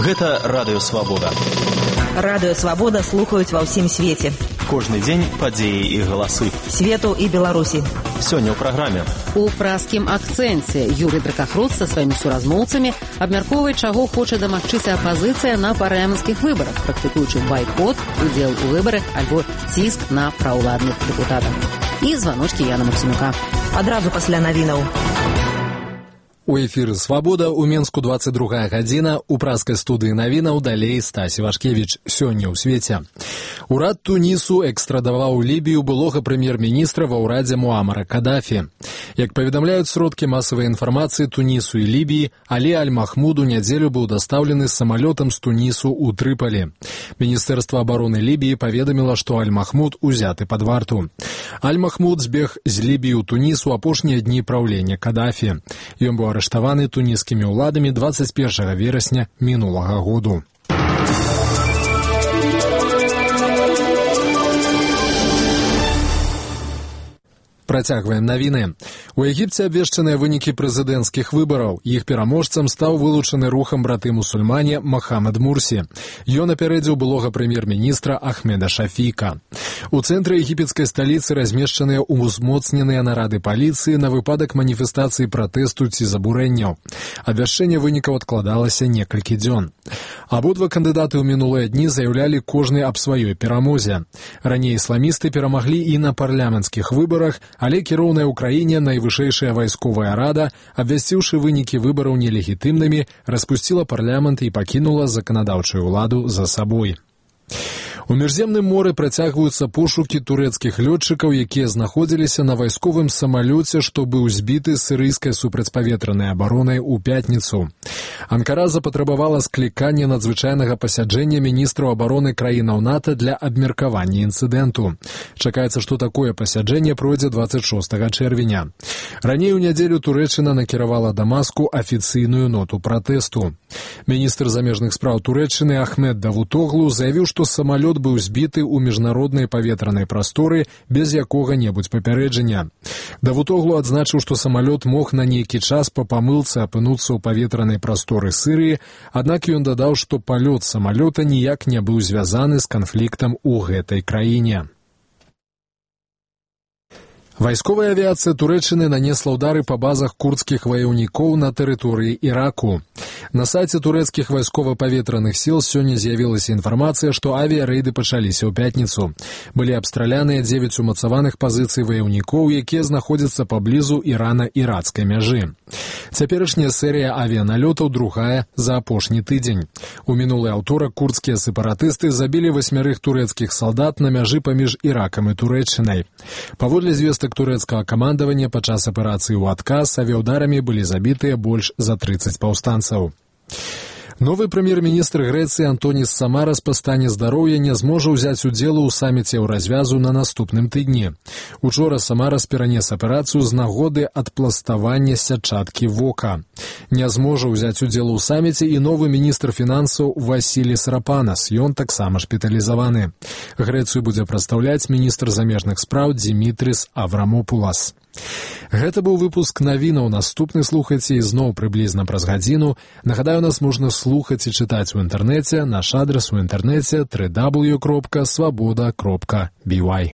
Гэта Радыё Свабода. Радыё Свабода слухаюць ва ўсім свеце. Кожны дзень падзеі і галасы. Свету і Беларусі. Сёння ў праграме. У праскім акцэнце Юрый Дракахруд са сваімі суразмоўцамі абмяркоўвае, чаго хоча дамагчыся апазіцыя на парламенцкіх выбарах, практыкуючы байкот, удзел у выбарах альбо ціск на праўладных дэпутатаў. І званочкі Яна Максімука. Адразу пасля навінаў. У эфіры «Свабода» у Менску 22 гадзіна, у праскай студыі навінаў далей Стась Івашкевіч. Сёння ў свеце. Урад Тунісу экстрадаваў у Лібію былога прэм'ер-міністра ва ўрадзе Муамара Кадафі. Як паведамляюць сродкі масавай інфармацыі Тунісу і Лібіі, Алі Аль-Махмуд у нядзелю быў дастаўлены самалётам з Тунісу ў Трыполі. Міністэрства абароны Лібіі паведаміла, што Аль-Махмуд узяты пад варту. Аль-Махмуд збег з Лібіі ў Туніс у апошнія дні праўлення Кадафі. Ён быў арыштаваны туніскімі ўладамі 21 верасня мінулага году. Працягваем навіны. У Егіпце абвешчаныя вынікі прэзідэнцкіх выбараў. Іх пераможцам стаў вылучаны рухам браты-мусульмане Мохаммед Мурсі. Ён апярэдзіў былога прэм'ер-міністра Ахмеда Шафіка. У цэнтры егіпецкай сталіцы размешчаныя узмоцненыя нарады паліцыі на выпадак маніфестацыі пратэсту ці забурэнняў. Абвяшчэнне вынікаў адкладалася некалькі дзён. Абодва кандыдаты ў минулыя дні заяўлялі кожны аб сваёй перамозе. Раней ісламісты перамаглі і на парламенцкіх выбарах, але кіроўная ў краіне найвышэйшая вайсковая рада, абвясціўшы вынікі выбараў нелегітымнымі, распусціла парламент і пакінула заканадаўчую ўладу за сабой. У Міжземным моры працягваюцца пошукі турэцкіх лётчыкаў, якія знаходзіліся на вайсковым самалёце, што быў збіты сірыйскай супрацьпаветранай абаронай у пятніцу. Анкара запатрабавала скліканне надзвычайнага пасяджэння міністраў абароны краінаў НАТО для абмеркавання інцыдэнту. Чакаецца, што такое пасяджэнне пройдзе 26 чэрвеня. Раней у нядзелю Турэччына накіравала Дамаску афіцыйную ноту пратэсту. Міністр замежных спраў Турэччыны Ахмед Давутоглу заявіў, што самалёт быў збіты ў міжнароднай паветранай прасторы без якога-небудзь папярэджання. Давутоглу адзначыў, што самалёт мог на нейкі час па памылцы апынуцца ў паветранай прасторы Сырыі, аднак ён дадаў, што палёт самалёта ніяк не быў звязаны з канфліктам у гэтай краіне. Вайсковая авіяцыя Турэччыны нанесла ўдары па базах курдскіх ваяўнікоў на тэрыторыі Іраку. На сайце турэцкіх вайскова-паветраных сіл сёння з'явілася інфармацыя, што авіярэйды пачаліся ў пятніцу. Былі абстраляныя 9 умацаваных пазіцый ваяўнікоў, якія знаходзяцца паблізу Ірана-ірацкай мяжы. Цяперашняя серыя авіяналётаў другая за апошні тыдзень. У мінулы аўторак курдскія сепаратысты забілі 8 турэцкіх салдат на мяжы паміж Іракам і Турэччынай. Паводле звестак турэцкага камандавання, падчас аперацыі ў адказ авіаўдарамі былі забітыя больш за 30 паўстанцаў. Новы прэм'ер-міністр Грэцыі Антонис Самарас па стане здароўя не зможа ўзяць удзелу ў саміце ў развязу на наступным тыдні. Учора Самарас перанес аперацыю з нагоды адпластавання сятчаткі вока. Не зможа ўзяць удзелу ў саміце і новы міністр фінансаў Васіліс Рапанас, ён таксама шпіталізаваны. Грэцыю будзе прадстаўляць міністр замежных спраў Димитрис Аврамопулас. Гэта быў выпуск навінаў. Наступны слухайце ізноў прыблізна праз гадзіну. Нагадаю, нас можна слухаць і чытаць у інтэрнэце. Наш адрас у інтэрнэце www.swaboda.by.